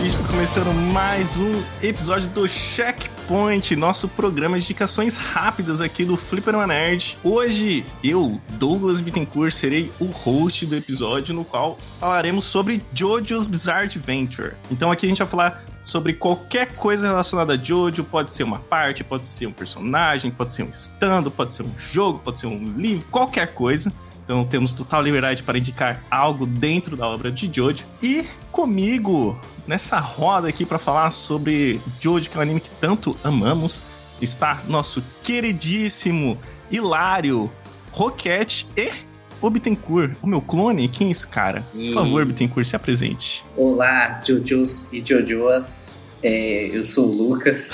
aqui, começando mais um episódio do Checkpoint, nosso programa de indicações rápidas aqui do Fliperama Nerd. Hoje, eu, Douglas Bittencourt, serei o host do episódio, no qual falaremos sobre JoJo's Bizarre Adventure. Então aqui a gente vai falar sobre qualquer coisa relacionada a JoJo, pode ser uma parte, pode ser um personagem, pode ser um stand, pode ser um jogo, pode ser um livro, qualquer coisa. Então temos total liberdade para indicar algo dentro da obra de JoJo. E comigo, nessa roda aqui para falar sobre JoJo, que é um anime que tanto amamos, está nosso queridíssimo Hilário, Roquete e o Bittencourt, o meu clone. Quem é esse cara? Por favor, Bittencourt, se apresente. Olá, JoJos e JoJoas. Eu sou o Lucas,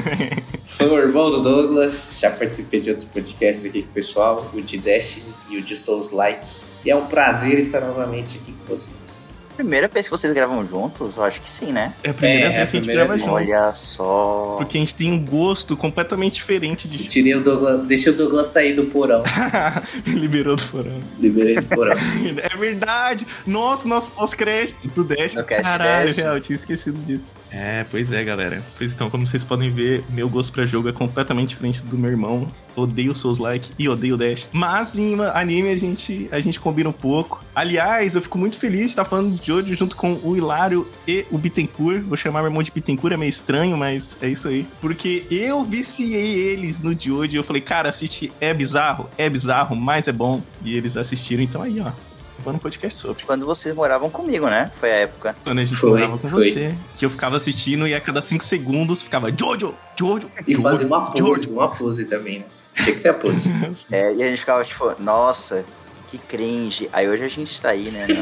sou o irmão do Douglas, já participei de outros podcasts aqui com o pessoal, o de Destiny e o de Souls Likes, e é um prazer estar novamente aqui com vocês. Primeira vez que vocês gravam juntos? Eu acho que sim, né? É a primeira vez que a gente grava juntos. Olha só. Porque a gente tem um gosto completamente diferente de... Tirei o Douglas, deixei o Douglas sair do porão. Liberou do porão. Liberei do porão. É verdade. Nossa, nosso pós-crédito do Dash. Caralho, real, eu tinha esquecido disso. Pois é, galera. Pois então, como vocês podem ver, meu gosto pra jogo é completamente diferente do meu irmão. Odeio Souls-like e odeio Dash. Mas em anime a gente combina um pouco. Aliás, eu fico muito feliz de estar falando de JoJo junto com o Hilário e o Bittencourt. Vou chamar meu irmão de Bittencourt, é meio estranho, mas é isso aí. Porque eu viciei eles no JoJo e eu falei, cara, assiste, é bizarro, mas é bom. E eles assistiram, então aí, ó. No podcast sobre. Quando vocês moravam comigo, né? Foi a época. Quando a gente morava com você. Que eu ficava assistindo e a cada 5 segundos ficava JoJo. E fazia uma pose também, né? Tinha que ter a pose. E a gente ficava tipo, nossa, que cringe. Aí hoje a gente tá aí, né? Não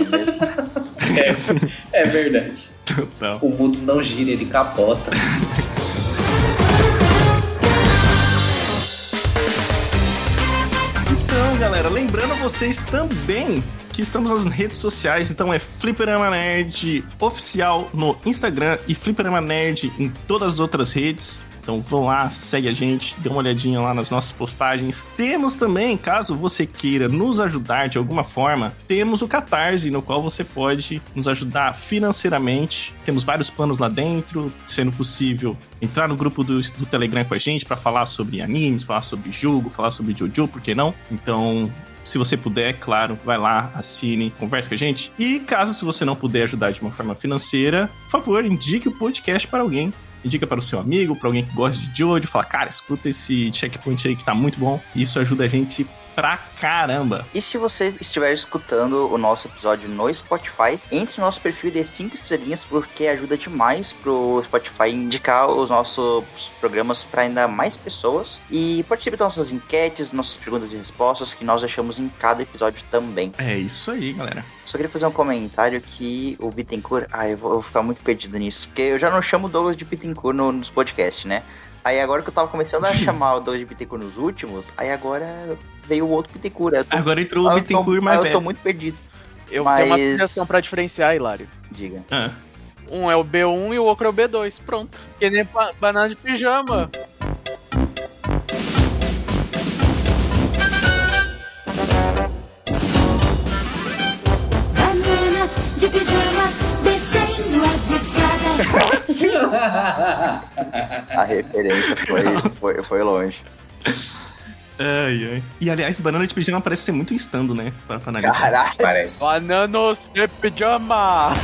é mesmo? É verdade. Total. O mundo não gira, ele capota. Então, galera, lembrando a vocês também que estamos nas redes sociais, então é Fliperama Nerd Oficial no Instagram e Fliperama Nerd em todas as outras redes. Então vão lá, segue a gente, dê uma olhadinha lá nas nossas postagens. Temos também, caso você queira nos ajudar de alguma forma, temos o Catarse, no qual você pode nos ajudar financeiramente. Temos vários planos lá dentro, sendo possível entrar no grupo do Telegram com a gente para falar sobre animes, falar sobre jogo, falar sobre JoJo, por que não? Então... se você puder, claro, vai lá, assine, converse com a gente. E caso se você não puder ajudar de uma forma financeira, por favor, indique o podcast para alguém. Indica para o seu amigo, para alguém que gosta de JoJo. Fala, cara, escuta esse checkpoint aí que tá muito bom. Isso ajuda a gente pra caramba. E se você estiver escutando o nosso episódio no Spotify, entre no nosso perfil de 5 estrelinhas, porque ajuda demais pro Spotify indicar os nossos programas para ainda mais pessoas. E participe das nossas enquetes, nossas perguntas e respostas, que nós deixamos em cada episódio também. É isso aí, galera. Só queria fazer um comentário que o Bittencourt... eu vou ficar muito perdido nisso, porque eu já não chamo o Douglas de Bittencourt nos podcasts, né? Aí agora que eu tava começando a chamar o Douglas de Bittencourt nos últimos, aí agora veio o outro Bittencourt. Agora entrou o Bittencourt mais velho. Eu tô muito perdido. Eu tenho uma aplicação pra diferenciar, Hilário. Diga. Um é o B1 e o outro é o B2. Pronto. Que nem banana de pijama. Bananas de pijamas descendo as escadas. A referência foi longe. Ai. E aliás, banana de pijama parece ser muito instando, né? Pra analisar. Caralho. Parece. Bananos de pijama.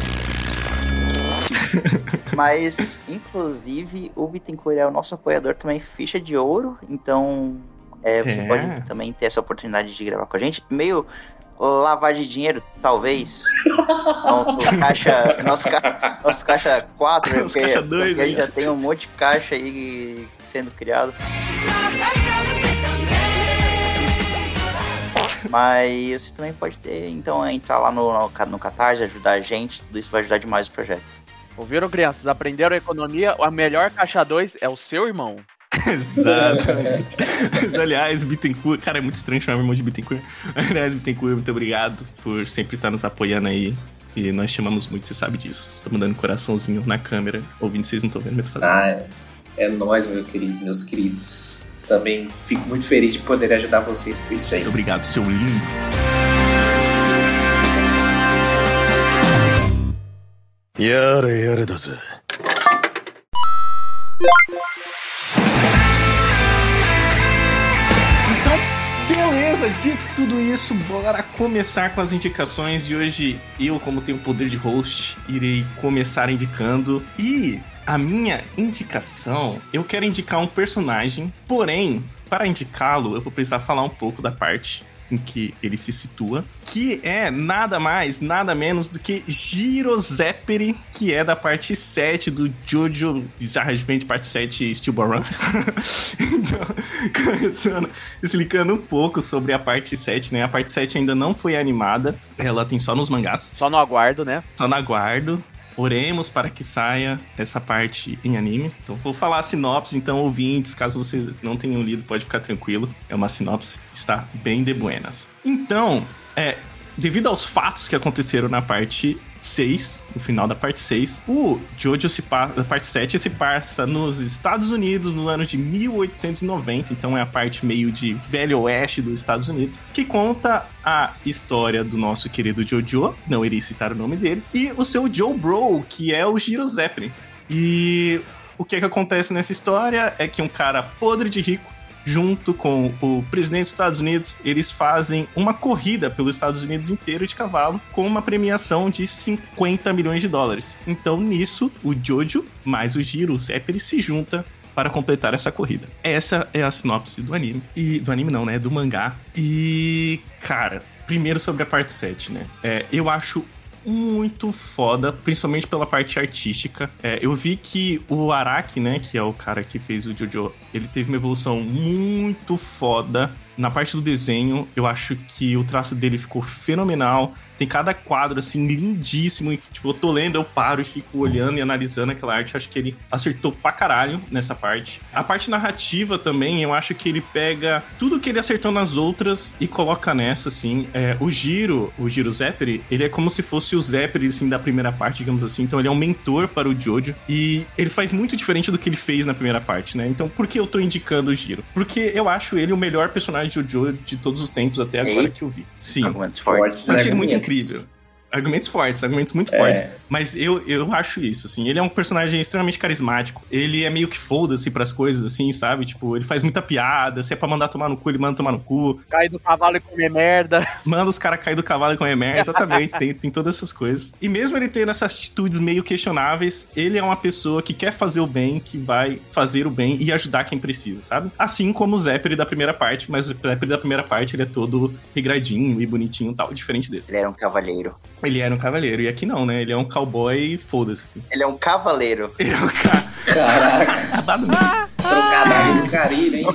Mas, inclusive, o Bittencourt é o nosso apoiador também, ficha de ouro. Então, você pode também ter essa oportunidade de gravar com a gente. Meio lavar de dinheiro, talvez. Nosso caixa 4, Nosso caixa 2, porque a gente já tem um monte de caixa aí sendo criado. Mas você também pode ter, então, entrar lá no Catarse, ajudar a gente. Tudo isso vai ajudar demais o projeto. Ouviram, crianças? Aprenderam a economia? A melhor caixa 2 é o seu irmão. Exatamente. Mas, aliás, Bittencourt... Cara, é muito estranho chamar meu irmão de Bittencourt. Aliás, Bittencourt, muito obrigado por sempre estar nos apoiando aí. E nós chamamos muito, você sabe disso. Estou mandando coraçãozinho na câmera. Ouvindo, vocês não estão vendo o que eu tô fazendo. É nóis, meus queridos. Também fico muito feliz de poder ajudar vocês por isso aí. Muito obrigado, seu lindo. やれやれだぜ。 Beleza, dito tudo isso, bora começar com as indicações. E hoje eu, como tenho o poder de host, irei começar indicando. E a minha indicação, eu quero indicar um personagem, porém, para indicá-lo, eu vou precisar falar um pouco da parte em que ele se situa, que é nada mais, nada menos do que Jiro Zeppeli, que é da parte 7 do JoJo Bizarre Adventure parte 7 Steel Ball Run. Então, começando, explicando um pouco sobre a parte 7, né? A parte 7 ainda não foi animada, ela tem só nos mangás. Só no aguardo, né? Só no aguardo. Oremos para que saia essa parte em anime. Então vou falar a sinopse, então ouvintes, caso vocês não tenham lido, pode ficar tranquilo. É uma sinopse, está bem de buenas. Então, devido aos fatos que aconteceram na parte 6, no final da parte 6, o JoJo da parte 7 se passa nos Estados Unidos no ano de 1890, então é a parte meio de velho oeste dos Estados Unidos, que conta a história do nosso querido JoJo, não irei citar o nome dele, e o seu Joe Bro, que é o Jiro Zeppeli. E o que acontece nessa história é que um cara podre de rico, junto com o presidente dos Estados Unidos, eles fazem uma corrida pelos Estados Unidos inteiro de cavalo com uma premiação de 50 milhões de dólares. Então, nisso, o Jojo mais o Jiro Zeppeli se junta para completar essa corrida. Essa é a sinopse do anime. E do anime não, né? Do mangá. E, cara, primeiro sobre a parte 7, né? Eu acho muito foda, principalmente pela parte artística. Eu vi que o Araki, né, que é o cara que fez o JoJo, ele teve uma evolução muito foda. Na parte do desenho, eu acho que o traço dele ficou fenomenal. Tem cada quadro, assim, lindíssimo. E, tipo, eu tô lendo, eu paro e fico olhando e analisando aquela arte. Eu acho que ele acertou pra caralho nessa parte. A parte narrativa também, eu acho que ele pega tudo que ele acertou nas outras e coloca nessa, assim. O Jiro Zeppeli, ele é como se fosse o Zeppeli, assim, da primeira parte, digamos assim. Então, ele é um mentor para o Jojo. E ele faz muito diferente do que ele fez na primeira parte, né? Então, por que eu tô indicando o Jiro? Porque eu acho ele o melhor personagem de JoJo de todos os tempos até agora que eu vi. Sim. Argumentos fortes. Eu achei ele muito incrível. Argumentos muito fortes. Mas eu acho isso, assim. Ele é um personagem extremamente carismático. Ele é meio que foda-se pras coisas, assim, sabe? Tipo, ele faz muita piada. Se é pra mandar tomar no cu, ele manda tomar no cu. Cai do cavalo e comer merda. Manda os caras cair do cavalo e comer merda, exatamente. tem todas essas coisas. E mesmo ele tendo essas atitudes meio questionáveis, ele é uma pessoa que quer fazer o bem, que vai fazer o bem e ajudar quem precisa, sabe? Assim como o Zeppeli da primeira parte, mas o Zeppeli da primeira parte, ele é todo regradinho e bonitinho e tal, diferente desse. Ele era um cavaleiro. Ele era um cavaleiro, e aqui não, né? Ele é um cowboy, foda-se, assim. Ele é um cavaleiro. Ele é um Caraca. Trocadilho do Caribe, hein?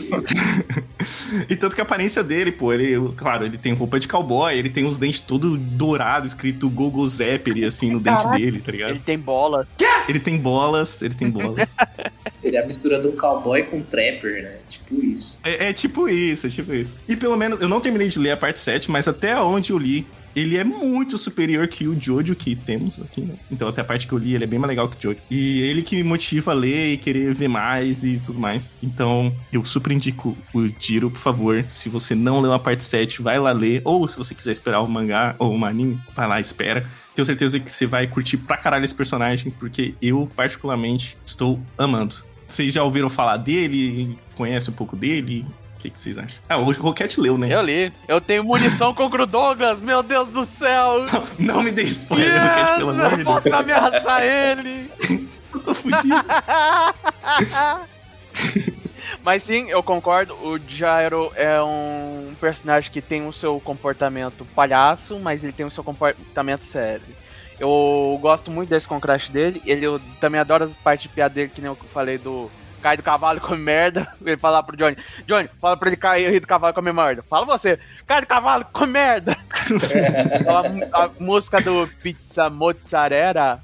E tanto que a aparência dele, pô, ele tem roupa de cowboy, ele tem os dentes todo dourados, escrito Gogo Zeppeli, assim, no dente dele, tá ligado? Ele tem bolas. Ele tem bolas. Ele é a mistura do cowboy com trapper, né? Tipo isso. É tipo isso. E pelo menos, eu não terminei de ler a parte 7, mas até onde eu li, ele é muito superior que o Jojo que temos aqui, né? Então até a parte que eu li, ele é bem mais legal que o Jojo. E ele que me motiva a ler e querer ver mais e tudo mais. Então eu super indico o Jiro, por favor. Se você não leu a parte 7, vai lá ler. Ou se você quiser esperar um mangá ou um anime, vai lá e espera. Tenho certeza que você vai curtir pra caralho esse personagem, porque eu particularmente estou amando. Vocês já ouviram falar dele? Conhecem um pouco dele? O que vocês acham? O Roquete leu, né? Eu li. Eu tenho munição contra o Douglas, meu Deus do céu. Não me dê spoiler, Roquete, pelo amor de Deus. Eu posso ameaçar ele. Eu tô fudido. Mas sim, eu concordo. O Jairo é um personagem que tem o seu comportamento palhaço, mas ele tem o seu comportamento sério. Eu gosto muito desse contraste dele. Eu também adoro as partes de piada dele, que nem eu falei do cai do cavalo e come merda. Ele fala pro Johnny, fala pra ele cair do cavalo e comer merda. Fala você, cai do cavalo e come merda. a música do Pizza Mozzarella.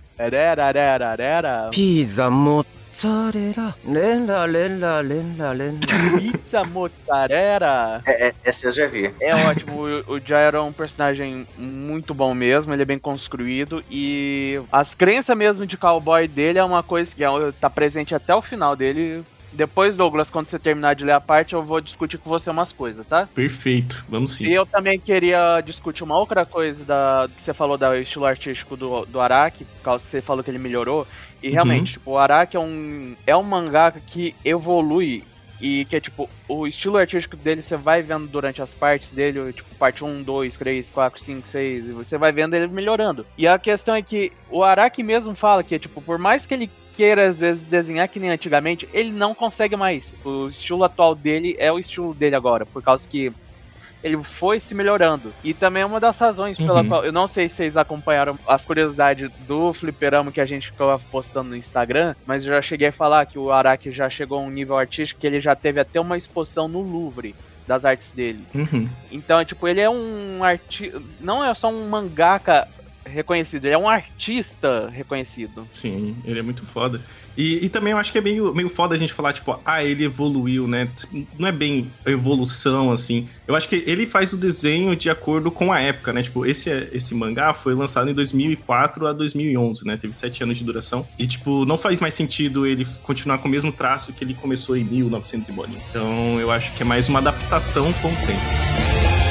Pizza mozzarella, lenda. Pizza Mozzarella. Essa eu já vi. É ótimo, o Jairo é um personagem muito bom mesmo, ele é bem construído e as crenças mesmo de cowboy dele é uma coisa que tá presente até o final dele. Depois, Douglas, quando você terminar de ler a parte, eu vou discutir com você umas coisas, tá? Perfeito, vamos sim. E eu também queria discutir uma outra coisa que você falou do estilo artístico do Araki, por causa que você falou que ele melhorou. E realmente, tipo, o Araki é um mangaka que evolui e que é tipo, o estilo artístico dele você vai vendo durante as partes dele, tipo, parte 1, 2, 3, 4, 5, 6, e você vai vendo ele melhorando. E a questão é que o Araki mesmo fala que, tipo, por mais que ele queira às vezes desenhar que nem antigamente, ele não consegue mais. O estilo atual dele é o estilo dele agora, por causa que ele foi se melhorando. E também é uma das razões pela qual... Eu não sei se vocês acompanharam as curiosidades do fliperama que a gente ficava postando no Instagram, mas eu já cheguei a falar que o Araki já chegou a um nível artístico que ele já teve até uma exposição no Louvre das artes dele. Então, tipo, ele é um artista... Não é só um mangaka reconhecido, ele é um artista reconhecido. Sim, ele é muito foda. E também eu acho que é meio foda a gente falar, tipo, ele evoluiu, né? Não é bem evolução, assim. Eu acho que ele faz o desenho de acordo com a época, né? Tipo, esse mangá foi lançado em 2004 a 2011, né? Teve 7 anos de duração. E, tipo, não faz mais sentido ele continuar com o mesmo traço que ele começou em 1900 e bolinha. Então, eu acho que é mais uma adaptação com o tempo.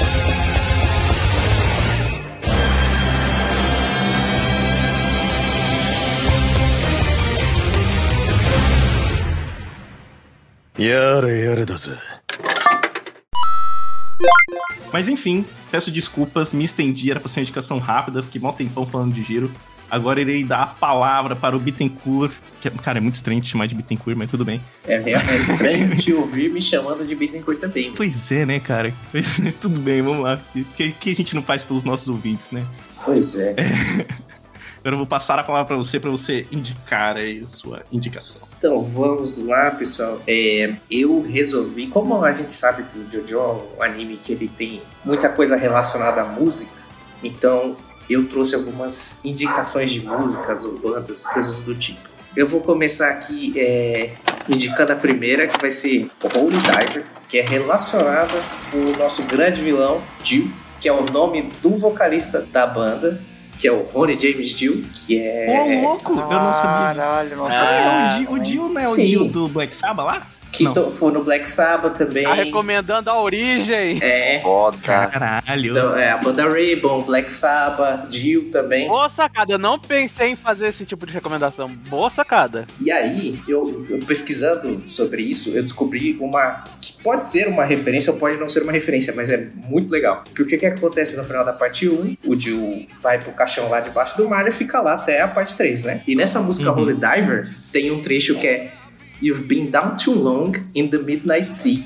Mas enfim, peço desculpas, me estendi, era pra ser uma indicação rápida, fiquei mó tempão falando de Giro. Agora irei dar a palavra para o Bittencourt, que, cara, é muito estranho te chamar de Bittencourt, mas tudo bem. É estranho te ouvir me chamando de Bittencourt também. Pois é, né, cara? Tudo bem, vamos lá. O que a gente não faz pelos nossos ouvintes, né? Pois é. Agora eu vou passar a palavra para você indicar aí a sua indicação. Então, vamos lá, pessoal. Eu resolvi, como a gente sabe que o JoJo é um anime que ele tem muita coisa relacionada à música, então eu trouxe algumas indicações de músicas ou bandas, coisas do tipo. Eu vou começar aqui indicando a primeira, que vai ser Holy Diver, que é relacionada com o nosso grande vilão, Dio, que é o nome do vocalista da banda, que é o Ronnie James Dio, que é... Ô, louco! Eu não sabia disso. O Dio não é o Dio do Black Sabbath lá? Que foi no Black Sabbath também. Tá recomendando a origem. Foda. Caralho. Então, a banda Rainbow, Black Sabbath, Dio também. Boa sacada, eu não pensei em fazer esse tipo de recomendação. Boa sacada. E aí, eu pesquisando sobre isso, eu descobri uma que pode ser uma referência ou pode não ser uma referência, mas é muito legal. Porque o que acontece no final da parte 1? O Dio vai pro caixão lá debaixo do mar e fica lá até a parte 3, né? E nessa música Holy Diver, tem um trecho que é You've been down too long in the midnight sea.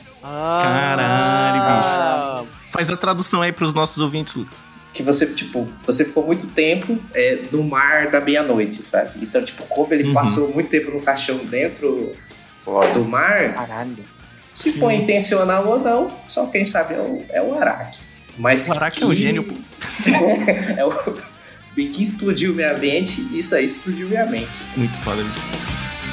Caralho, bicho. Faz a tradução aí pros nossos ouvintes, Lucas. Que você ficou muito tempo no mar da meia-noite, sabe? Então, tipo, como ele passou muito tempo no caixão dentro do mar, se foi intencional ou não, só quem sabe é o Araki. Mas o Araki é um gênio, pô. É o que explodiu minha mente, isso aí explodiu minha mente. Muito foda, bicho.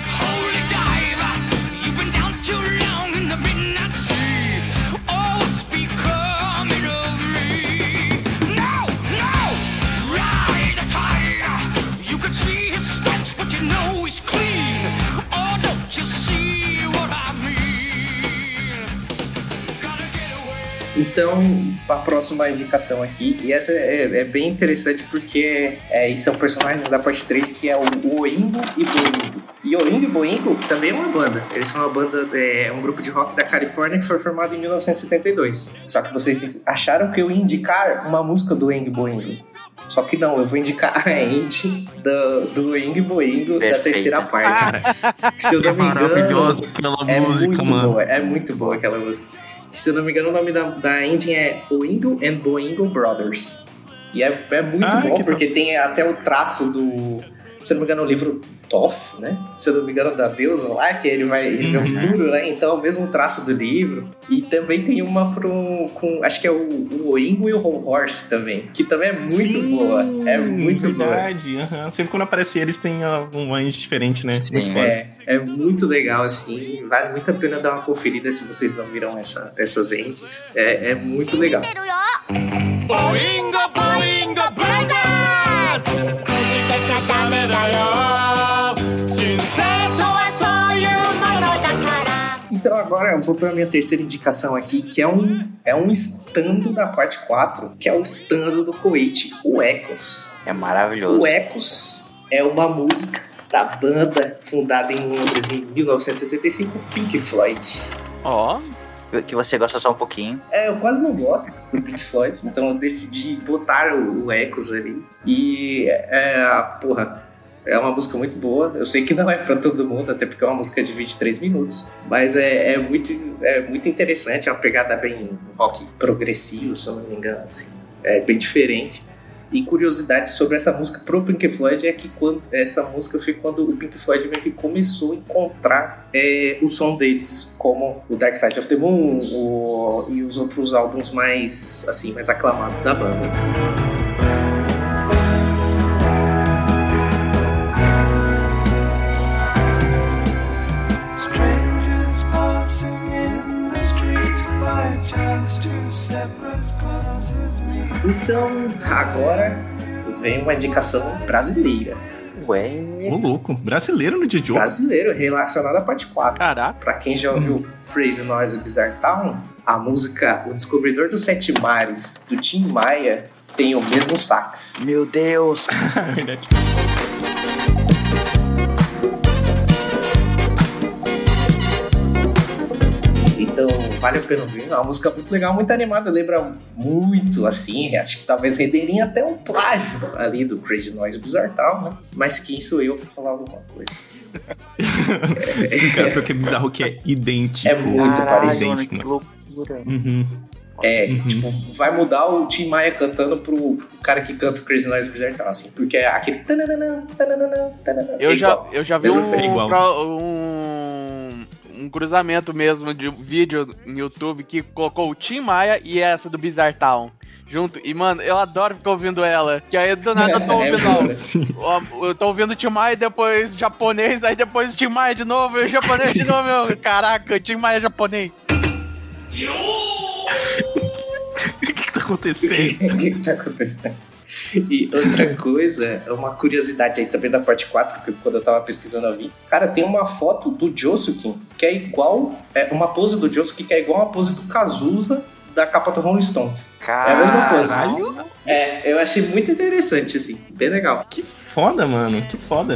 Então, para a próxima indicação aqui, e essa é bem interessante porque são personagens da parte 3 que é o Oingo e Boingo. E Oingo e Boingo também é uma banda. Eles são uma banda, um grupo de rock da Califórnia que foi formado em 1972. Só que vocês acharam que eu ia indicar uma música do Oingo e Boingo. Só que não, eu vou indicar a ending do Oingo e Boingo da terceira parte. Se eu não me engano, maravilhosa aquela música, mano. É muito boa aquela música. Se eu não me engano, o nome da ending é Oingo and Boingo Brothers. E é muito bom, porque tem até o traço do... Se eu não me engano, o livro Thoth, né? Se eu não me engano, da deusa lá, que ele vê o futuro, né? Então é o mesmo traço do livro. E também tem uma acho que é o Oingo e o Horse também, que também é muito boa. É muito verdade. Boa. Sempre quando aparece eles tem uma ending diferente, né? Sim, muito é muito legal, assim. Vale muito a pena dar uma conferida se vocês não viram essas endings. É muito legal. Boingo, Boingo Brothers! ダメだよ人生とはそういうものだから Então agora eu vou para a minha terceira indicação aqui, que é um estando da parte 4, que é o estando do Kuwait, o Echoes. É maravilhoso. O Echoes é uma música da banda fundada em Londres em 1965, Pink Floyd. Ó. Que você gosta só um pouquinho. Eu quase não gosto do Pink Floyd, então eu decidi botar o Echoes ali. E, é uma música muito boa. Eu sei que não é pra todo mundo, até porque é uma música de 23 minutos. Mas é muito interessante, é uma pegada bem rock progressivo, se eu não me engano. Assim. É bem diferente. E curiosidade sobre essa música pro Pink Floyd é que essa música foi quando o Pink Floyd meio que começou a encontrar o som deles, como o Dark Side of the Moon e os outros álbuns mais aclamados da banda. Então, agora vem uma indicação brasileira. Ué. Ô, louco. Brasileiro no Jojo? Brasileiro, relacionado à parte 4. Caraca. Pra quem já ouviu Crazy Noise Bizarre Town, a música O Descobridor dos Sete Mares, do Tim Maia, tem o mesmo sax. Meu Deus. Verdade. Então, vale a pena ouvir. É uma música muito legal, muito animada. Lembra muito, assim, acho que talvez renderia até um plágio ali do Crazy Noise Bizarre Town, né? Mas quem sou eu pra falar alguma coisa? Sim, cara, porque é bizarro que é idêntico. É muito parecido. Idêntico, Que loucura. Uhum. Tipo, vai mudar o Tim Maia cantando pro cara que canta o Crazy Noise Bizarre Town, assim, porque é aquele tananana, tananana, tananana. Eu já vi um cruzamento mesmo de vídeo no YouTube que colocou o Tim Maia e essa do Bizarre Town junto. E, mano, eu adoro ficar ouvindo ela. Que aí do nada eu tô ouvindo. Eu tô ouvindo o Tim Maia, depois japonês, aí depois o Tim Maia de novo, e o japonês de novo. Caraca, o Tim Maia japonês. O que tá acontecendo? O que tá acontecendo? E outra coisa, uma curiosidade aí também da parte 4, que quando eu tava pesquisando eu vi. Cara, tem uma foto do Josuke que é igual, uma pose do Josuke que é igual a pose do Cazuza da capa do Rolling Stones. Caralho. É a mesma pose. Eu achei muito interessante, assim, bem legal. Que foda, mano, que foda.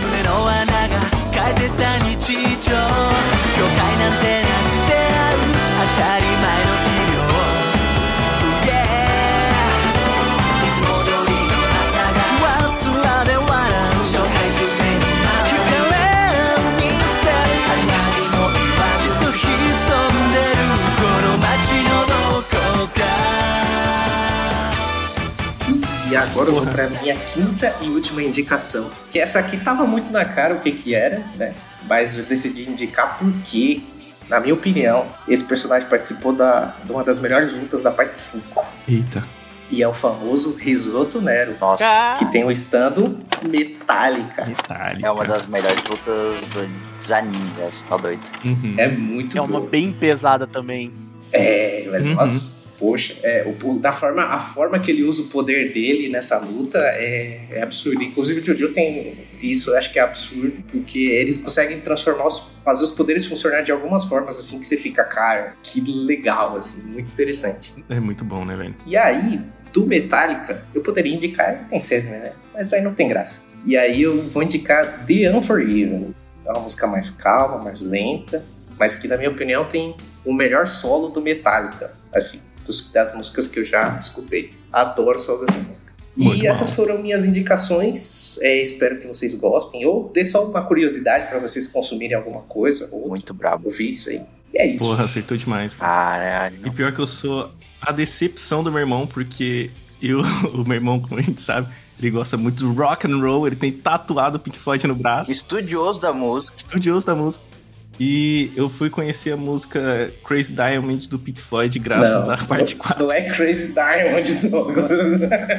E agora eu vou pra minha quinta e última indicação. Que essa aqui tava muito na cara o que era, né? Mas eu decidi indicar porque, na minha opinião, esse personagem participou de uma das melhores lutas da parte 5. Eita. E é o famoso Risotto Nero. Nossa. Que tem o estando Metallica. Metallica. É uma das melhores lutas dos animes, tá doido. Uhum. É muito É uma boa. bem pesada também. Mas nossa... Poxa, a forma que ele usa o poder dele nessa luta é absurdo. Inclusive o Jojo tem isso, eu acho que é absurdo, porque eles conseguem fazer os poderes funcionar de algumas formas, assim, que você fica, cara, que legal, assim, muito interessante. É muito bom, né, velho? E aí, do Metallica, eu poderia indicar, tem certo, né? Mas aí não tem graça. E aí eu vou indicar The Unforgiven. É uma música mais calma, mais lenta, mas que, na minha opinião, tem o melhor solo do Metallica, assim, das músicas que eu já escutei. Adoro o solo dessa música. Muito Essas bom. foram minhas indicações. Espero que vocês gostem. Ou dê só uma curiosidade pra vocês consumirem alguma coisa. Ou Muito brabo. ouvir isso aí. E é isso. Porra, acertou demais, cara. Caralho. E pior que eu sou a decepção do meu irmão, porque o meu irmão, como a gente sabe, ele gosta muito do rock and roll, ele tem tatuado o Pink Floyd no braço. Estudioso da música. Estudioso da música. E eu fui conhecer a música Crazy Diamond do Pink Floyd graças à parte 4. Não é Crazy Diamond, Douglas.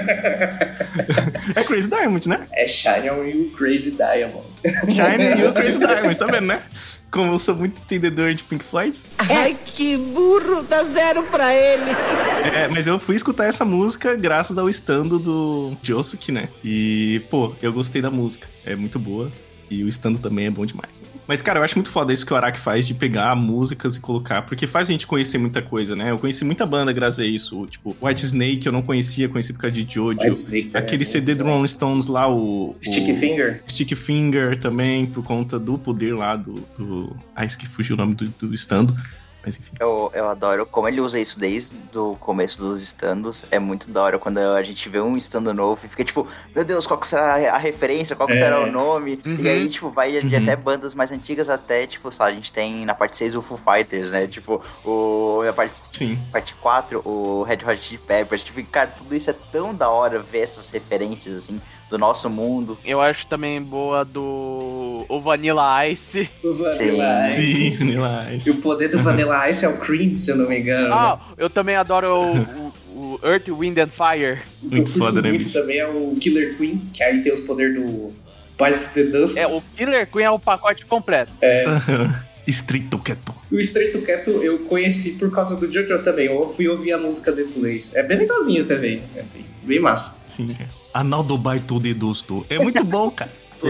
É Crazy Diamond, né? É Shine On You Crazy Diamond. Shine You Crazy Diamond, tá vendo, né? Como eu sou muito entendedor de Pink Floyd. Ai, que burro, dá 0 pra ele. Mas eu fui escutar essa música graças ao estando do Josuke, né? E, pô, eu gostei da música. É muito boa. E o estando também é bom demais. Mas, cara, eu acho muito foda isso que o Araki faz de pegar músicas e colocar, porque faz a gente conhecer muita coisa, né? Eu conheci muita banda graças a isso. Tipo, White Snake eu não conhecia, conheci por causa de Jojo. Aquele CD do Rolling Stones lá, o Sticky Finger também, por conta do poder lá do... que fugiu o nome do estando. Mas enfim. Eu adoro como ele usa isso desde o começo dos estandos. É muito da hora quando a gente vê um estando novo e fica tipo, meu Deus, qual que será a referência? Qual que será o nome? E aí, tipo, vai de até bandas mais antigas até, tipo, sei lá, a gente tem na parte 6 o Foo Fighters, né? Tipo, na parte 4, o Red Hot Chili Peppers. Tipo, cara, tudo isso é tão da hora ver essas referências, assim, do nosso mundo. Eu acho também boa o Vanilla Ice. O Vanilla Ice. Sim, Vanilla Ice. E o poder do Vanilla Ice é o Cream, se eu não me engano. Eu também adoro o Earth, Wind and Fire. Muito foda, né, bicho? Também é o Killer Queen, que aí tem os poderes do Bites the Dust. O Killer Queen é o pacote completo. Street Keto. O Street Keto eu conheci por causa do Jojo também. Eu fui ouvir a música depois. É bem legalzinho também. É bem massa. Sim. Analdo Baito de Dosto. É muito bom, cara.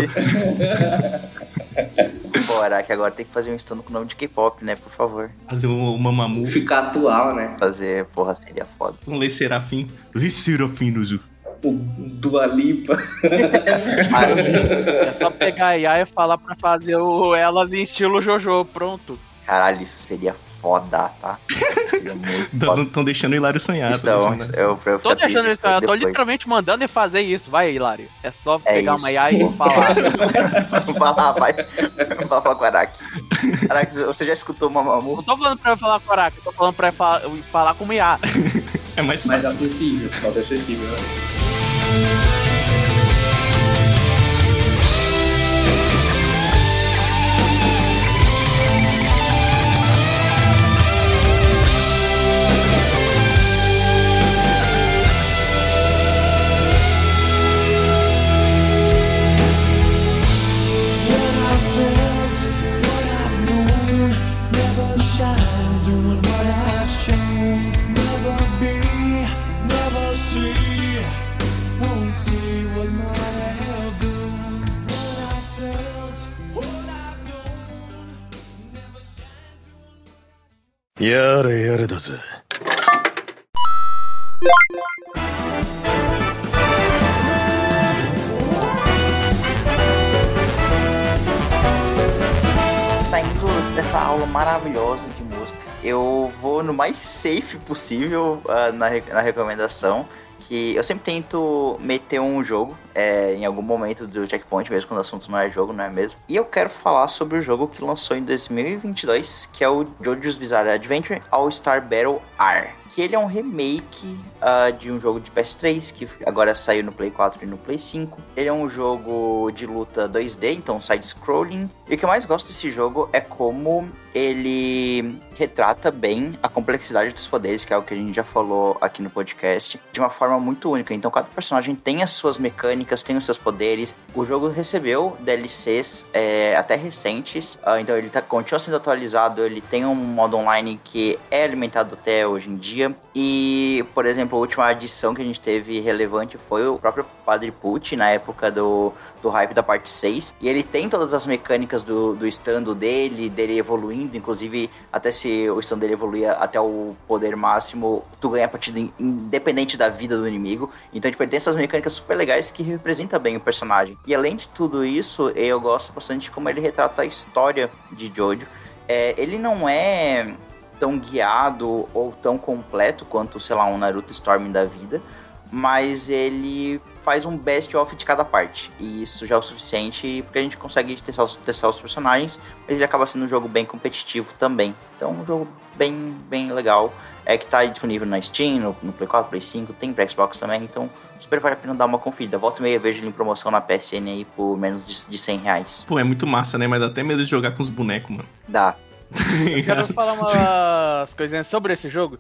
Bora, que agora tem que fazer um stand com o nome de K-pop, né? Por favor. Fazer um Mamamoo. Ficar atual, né? Fazer, porra, seria foda. Um Le Serafim. Le Serafim, Nuzu. O Dua Lipa. É só pegar a IA e falar pra fazer elas em estilo Jojo, pronto. Caralho, isso seria foda, tá? Estão deixando o Hilário sonhar. Então, eu tô deixando ele sonhar, eu tô literalmente mandando ele fazer isso. Vai, Hilário. É só pegar uma IA e falar. Vai falar com o Araki. Araki, você já escutou Mamamoo? Não tô falando pra eu falar com o Araki, eu tô falando pra falar com o IA. É mais acessível. Mais acessível, né? Yara daぜ. Saindo dessa aula maravilhosa de música, eu vou no mais safe possível na recomendação, que eu sempre tento meter um jogo em algum momento do checkpoint, mesmo quando o assunto não é jogo, não é mesmo? E eu quero falar sobre o jogo que lançou em 2022, que é o JoJo's Bizarre Adventure All-Star Battle R. Que ele é um remake de um jogo de PS3, que agora saiu no Play 4 e no Play 5. Ele é um jogo de luta 2D, então side-scrolling. E o que eu mais gosto desse jogo é como ele retrata bem a complexidade dos poderes, que é o que a gente já falou aqui no podcast, de uma forma muito única. Então cada personagem tem as suas mecânicas, tem os seus poderes. O jogo recebeu DLCs até recentes, então ele continua sendo atualizado. Ele tem um modo online que é alimentado até hoje em dia. E, por exemplo, a última adição que a gente teve relevante foi o próprio Padre Pucci, na época do hype da parte 6. E ele tem todas as mecânicas do estando dele evoluindo. Inclusive, até se o estando dele evoluir até o poder máximo, tu ganha a partida independente da vida do inimigo. Então, tipo, ele tem essas mecânicas super legais que representam bem o personagem. E além de tudo isso, eu gosto bastante de como ele retrata a história de Jojo. Ele não é tão guiado ou tão completo quanto, sei lá, um Naruto Storm da vida, mas ele faz um best-of de cada parte, e isso já é o suficiente porque a gente consegue testar os personagens, mas ele acaba sendo um jogo bem competitivo também. Então, um jogo bem legal, que tá disponível na Steam, no Play 4, Play 5, tem pra Xbox também, então super vale a pena dar uma conferida. Volta e meia, vejo ele em promoção na PSN aí por menos de R$100. Pô, é muito massa, né? Mas dá até medo de jogar com os bonecos, mano. Dá. Eu quero falar umas coisinhas sobre esse jogo.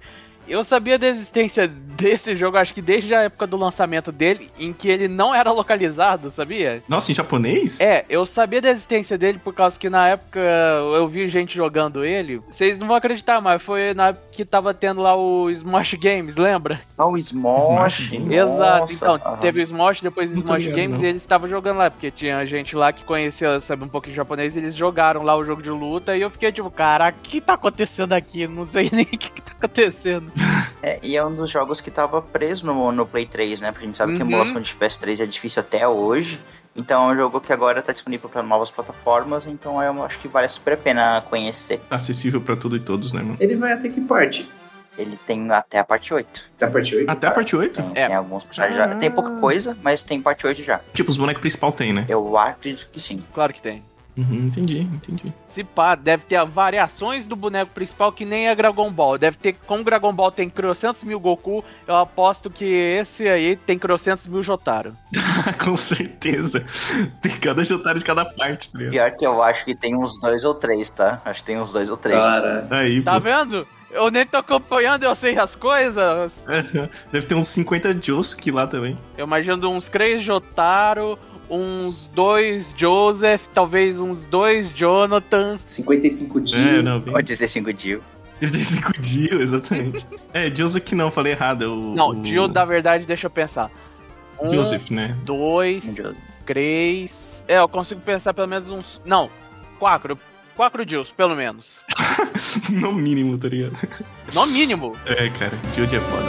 Eu sabia da existência desse jogo, acho que desde a época do lançamento dele, em que ele não era localizado, sabia? Nossa, em japonês? Eu sabia da existência dele por causa que na época eu vi gente jogando ele. Vocês não vão acreditar, mas foi na época que tava tendo lá o Smosh Games, lembra? Ah, o Smosh Games? Exato, então, teve o Smosh, depois o Smosh Games, não. e eles estavam jogando lá, porque tinha gente lá que conhecia, sabe, um pouquinho de japonês, e eles jogaram lá o jogo de luta, e eu fiquei tipo, cara, o que tá acontecendo aqui? Não sei nem o que tá acontecendo. E é um dos jogos que tava preso no Play 3, né? Porque a gente sabe que a emulação de PS3 é difícil até hoje. Então é um jogo que agora tá disponível para novas plataformas, então eu acho que vale super a pena conhecer. Acessível pra tudo e todos, né, mano? Ele vai até que parte? Ele tem até a parte 8. Até a parte 8? Até a parte 8? Tem alguns personagens já. Tem pouca coisa, mas tem parte 8 já. Tipo, os bonecos principal tem, né? Eu acredito que sim. Claro que tem. Entendi. Se pá, deve ter variações do boneco principal que nem é Dragon Ball. Deve ter, como Dragon Ball tem 400.000 Goku, eu aposto que esse aí tem 400.000 Jotaro. Com certeza. Tem cada Jotaro de cada parte, tá ligado? Pior que eu acho que tem uns 2 ou 3, tá? Acho que tem uns 2 ou 3. Cara, Aí, Tá pô. vendo? Eu nem tô acompanhando, eu sei as coisas. Deve ter uns 50 Josuke lá também. Eu imagino uns 3 Jotaro, uns 2 Joseph, talvez uns 2 Jonathan. 55 dias. Não, bem. 85 Dio. 35 Dio, exatamente. Josuke não, falei errado. Não, Dio, na verdade, deixa eu pensar. Joseph, né? 2, 3... eu consigo pensar pelo menos uns... Não, 4 Dios, pelo menos. No mínimo, tá ligado? No mínimo. Cara, Dio é foda.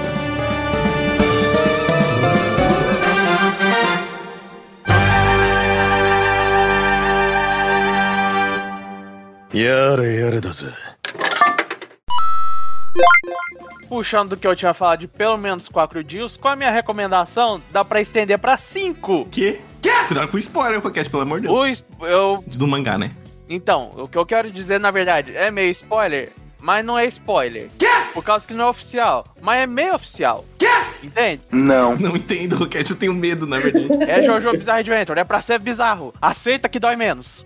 Yare da ze. Puxando do que eu tinha falado de pelo menos 4 Dios, qual a minha recomendação? Dá pra estender pra 5. Quê? Cuidado com o spoiler, Roquete, pelo amor de Deus. Do mangá, né? Então, o que eu quero dizer, na verdade, é meio spoiler, mas não é spoiler. Por causa que não é oficial, mas é meio oficial. Entende? Não. Não entendo, Roquete, eu tenho medo, na verdade. É Jojo Bizarre Adventure, é pra ser bizarro. Aceita que dói menos.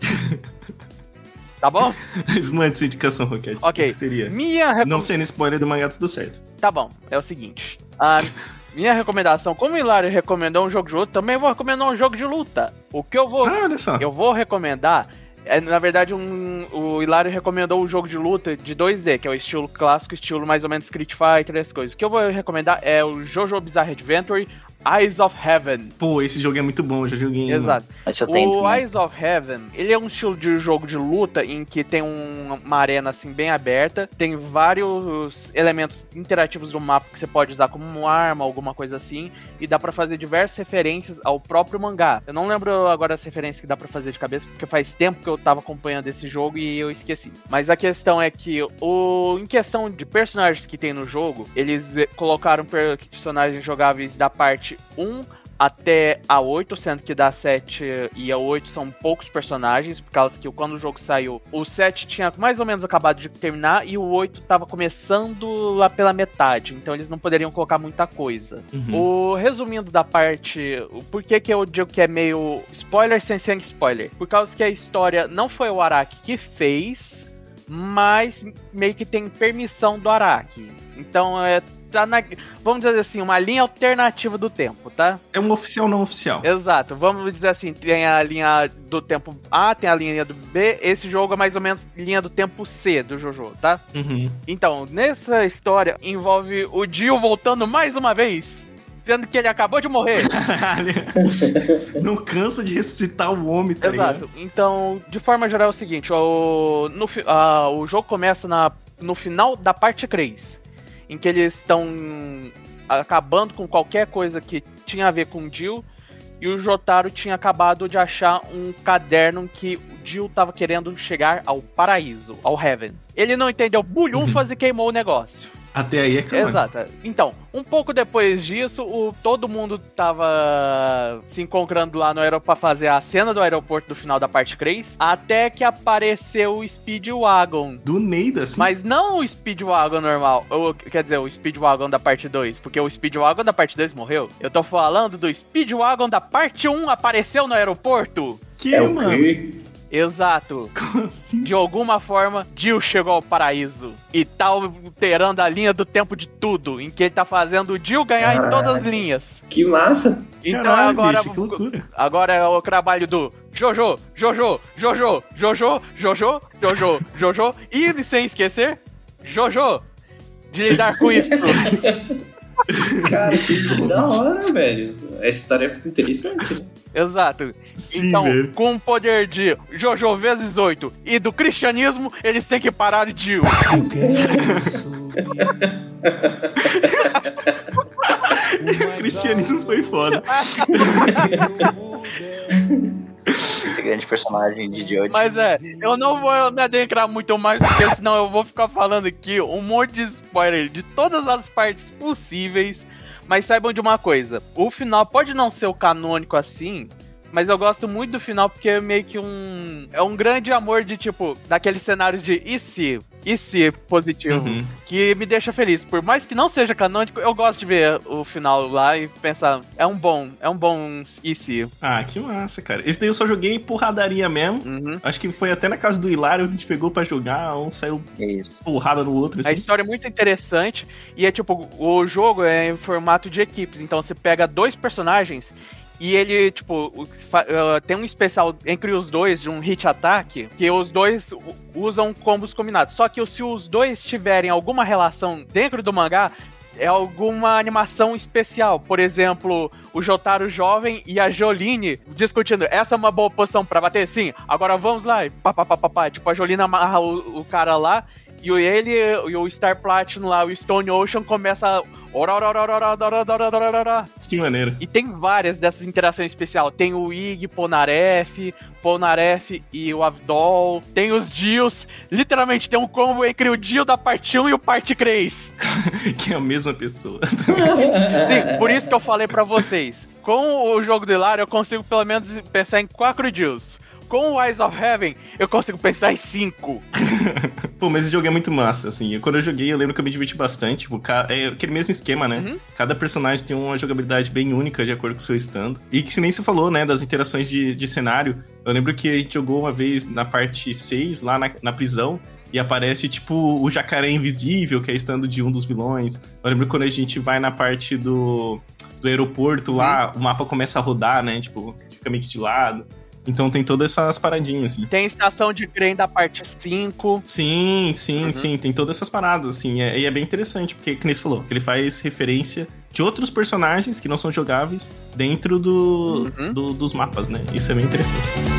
Tá bom? Mas mande sua indicação, Roquete. Ok. O que seria? Minha Não sendo spoiler do mangá, tudo certo. Tá bom, é o seguinte. A minha recomendação, como o Hilário recomendou um jogo de luta, também vou recomendar um jogo de luta. O que eu vou... olha só. Eu vou recomendar... na verdade, o Hilário recomendou um jogo de luta de 2D, que é o estilo clássico, estilo mais ou menos Street Fighter, essas coisas. O que eu vou recomendar é o Jojo Bizarre Adventure Eyes of Heaven. Pô, esse jogo é muito bom, eu já joguei. Exato. Esse eu tenho O também. Eyes of Heaven, ele é um estilo de jogo de luta em que tem uma arena assim bem aberta, tem vários elementos interativos do mapa que você pode usar como uma arma, alguma coisa assim, e dá pra fazer diversas referências ao próprio mangá. Eu não lembro agora as referências que dá pra fazer de cabeça, porque faz tempo que eu tava acompanhando esse jogo e eu esqueci. Mas a questão é que em questão de personagens que tem no jogo, eles colocaram personagens jogáveis da parte 1 até a 8, sendo que da 7 e a 8 são poucos personagens, por causa que quando o jogo saiu, o 7 tinha mais ou menos acabado de terminar e o 8 tava começando lá pela metade, então eles não poderiam colocar muita coisa. Resumindo da parte, por que eu digo que é meio spoiler sem ser spoiler? Por causa que a história não foi o Araki que fez, mas meio que tem permissão do Araki. Então tá vamos dizer assim, uma linha alternativa do tempo, tá? É um oficial não oficial. Exato, vamos dizer assim, tem a linha do tempo A, tem a linha do B, esse jogo é mais ou menos linha do tempo C do Jojo, tá? Então, nessa história envolve o Dio voltando mais uma vez, sendo que ele acabou de morrer. Não cansa de ressuscitar o homem, tá ligado? Exato, então, de forma geral é o seguinte, o jogo começa no final da parte 3. Em que eles estão acabando com qualquer coisa que tinha a ver com o Dio. E o Jotaro tinha acabado de achar um caderno que o Dio tava querendo chegar ao paraíso, ao Heaven. Ele não entendeu bulhufas e queimou o negócio. Até aí é claro. Exato. Então, um pouco depois disso, todo mundo tava se encontrando lá no aeroporto pra fazer a cena do aeroporto do final da parte 3, até que apareceu o Speedwagon. Do Neida, assim? Mas não o Speedwagon normal, quer dizer, o Speedwagon da parte 2, porque o Speedwagon da parte 2 morreu. Eu tô falando do Speedwagon da parte 1 apareceu no aeroporto. Que, mano? Exato. Sim. De alguma forma, Jill chegou ao paraíso e tá alterando a linha do tempo de tudo, em que ele tá fazendo o Jill ganhar em todas as linhas. Que massa! Então Caralho, agora, bicho, que loucura. agora é o trabalho do Jojo, e sem esquecer, Jojo, de lidar com isso. Cara, que da hora, velho. Essa história é interessante, né? Exato. Sim, então, velho. com o poder de Jojo vezes 8 e do cristianismo, eles têm que parar de Jill. O cristianismo foi foda. Esse grande personagem de Jojo. Mas eu não vou me adentrar muito mais, porque senão eu vou ficar falando aqui um monte de spoiler de todas as partes possíveis. Mas saibam de uma coisa, o final pode não ser o canônico assim, mas eu gosto muito do final porque é meio que é um grande amor de tipo, daqueles cenários de e se positivo, que me deixa feliz. Por mais que não seja canônico, eu gosto de ver o final lá e pensar, é um bom e se. Ah, que massa, cara. Esse daí eu só joguei porradaria mesmo. Acho que foi até na casa do Hilário, a gente pegou pra jogar, um saiu porrada no outro, assim. A história é muito interessante e é tipo, o jogo é em formato de equipes, então você pega 2 personagens e ele, tipo, tem um especial entre os dois, de um hit attack, que os dois usam combos combinados. Só que se os dois tiverem alguma relação dentro do mangá, é alguma animação especial. Por exemplo, o Jotaro jovem e a Joline discutindo, essa é uma boa posição pra bater? Sim, agora vamos lá. E pá. Tipo, a Joline amarra o cara lá, e ele e o Star Platinum lá, o Stone Ocean, começa a... Que maneiro. E tem várias dessas interações especiais. Tem o Ig, Polnareff e o Avdol. Tem os Jills. Literalmente tem um combo entre o Jill da parte 1 e o parte 3. Que é a mesma pessoa. Sim, por isso que eu falei pra vocês. Com o jogo do Hilário, eu consigo pelo menos pensar em 4 Jills. Com o Eyes of Heaven, eu consigo pensar em 5. Pô, mas esse jogo é muito massa, assim. Quando eu joguei, eu lembro que eu me diverti bastante. Tipo, é aquele mesmo esquema, né? Cada personagem tem uma jogabilidade bem única, de acordo com o seu estando. E que, se nem se falou, né, das interações de cenário. Eu lembro que a gente jogou uma vez na parte 6, lá na prisão. E aparece, tipo, o jacaré invisível, que é estando de um dos vilões. Eu lembro quando a gente vai na parte do aeroporto lá, o mapa começa a rodar, né? Tipo, fica meio que de lado. Então tem todas essas paradinhas, assim. Tem estação de trem da parte 5. Sim. Tem todas essas paradas, assim. E é bem interessante, porque, como você falou, ele faz referência de outros personagens que não são jogáveis dentro dos mapas, né? Isso é bem interessante.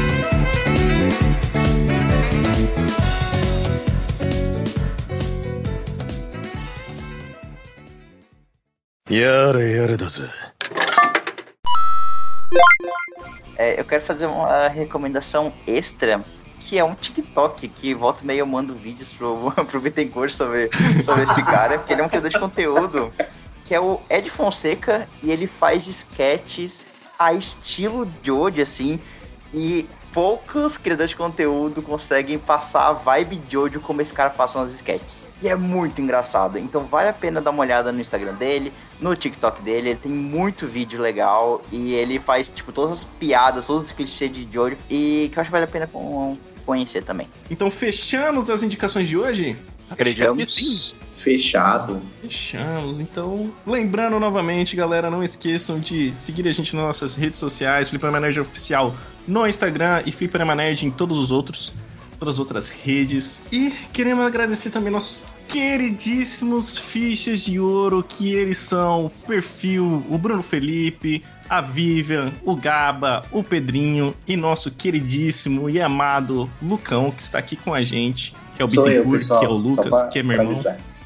Eu quero fazer uma recomendação extra, que é um TikTok, que volta e meia eu mando vídeos pro Bittencourt sobre esse cara, que ele é um criador de conteúdo, que é o Ed Fonseca, e ele faz sketches a estilo Jojo, assim, e poucos criadores de conteúdo conseguem passar a vibe Jojo como esse cara passa nas sketches. E é muito engraçado, então vale a pena dar uma olhada no Instagram dele, no TikTok dele, ele tem muito vídeo legal, e ele faz, tipo, todas as piadas, todos os clichês de Jojo, e que eu acho que vale a pena conhecer também. Então fechamos as indicações de hoje? Acredito que sim. Fechamos. Então, lembrando novamente, galera, não esqueçam de seguir a gente nas nossas redes sociais, Fliperama Nerd Oficial no Instagram e Fliperama Nerd em todas as outras redes. E queremos agradecer também nossos queridíssimos fichas de ouro, que eles são o Perfil, o Bruno Felipe, a Vivian, o Gaba, o Pedrinho e nosso queridíssimo e amado Lucão, que está aqui com a gente, que é o Bittencourt, que é o Lucas, que é meu irmão.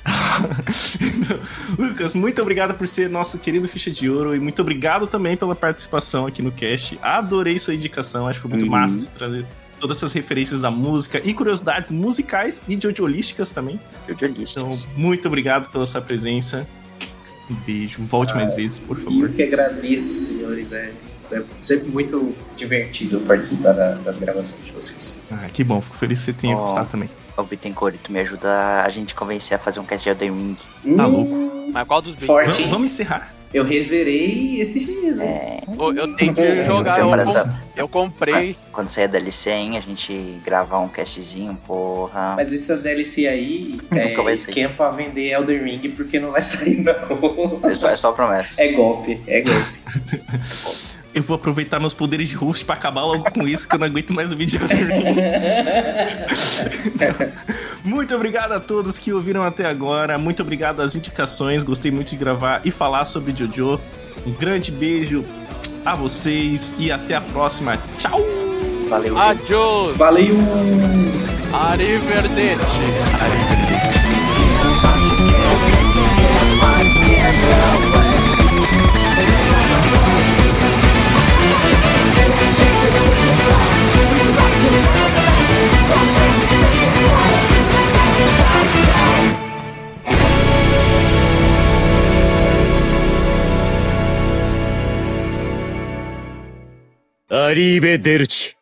Lucas, muito obrigado por ser nosso querido ficha de ouro e muito obrigado também pela participação aqui no cast. Adorei sua indicação, acho que foi muito massa trazer todas essas referências da música e curiosidades musicais e jojolísticas também. Então, muito obrigado pela sua presença. Um beijo, volte mais vezes, por favor. Eu que agradeço, senhores. É sempre muito divertido participar das gravações de vocês. Que bom, fico feliz que você tenha gostado também. Ô, Bittencourt, tu me ajuda a gente convencer a fazer um cast de Elden Ring. Tá louco? Mas qual dos Forte. Vamos encerrar Eu rezerei esses dias. Eu tenho que jogar, eu comprei. Quando sair a DLC, hein, a gente gravar um castzinho, porra. Mas essa DLC aí é esquema pra vender Elden Ring, porque não vai sair, não. É só promessa. É golpe. Eu vou aproveitar meus poderes de host pra acabar logo com isso, que eu não aguento mais o vídeo de Elden Ring. Muito obrigado a todos que ouviram até agora. Muito obrigado às indicações. Gostei muito de gravar e falar sobre JoJo. Um grande beijo a vocês e até a próxima. Tchau! Valeu. Adiós! Valeu! Arrivederci! Arrivederci.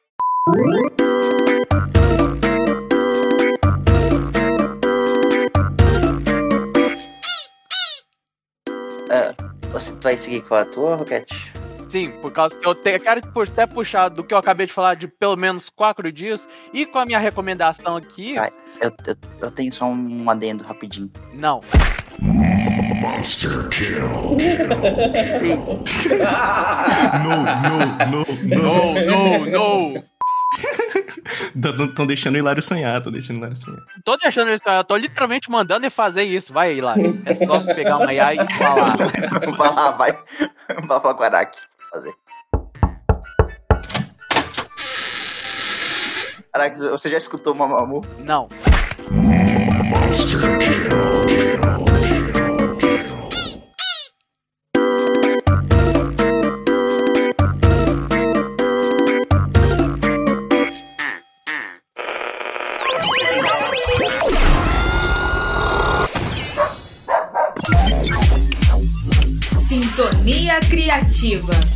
Você vai seguir com a tua, Roquete? Sim, por causa que eu quero até puxar do que eu acabei de falar de pelo menos 4 dias e com a minha recomendação aqui. Eu tenho só um adendo rapidinho. Não. Monster Kill. Sim. No. Estão deixando o Hilário sonhar, Tô deixando ele sonhar, eu tô literalmente mandando ele fazer isso. Vai, Hilário. É só pegar uma IA e falar. Vai falar com o Araki. Fazer. Araki, você já escutou o Mamamoo? Não. Monster Kill. Sintonia Criativa.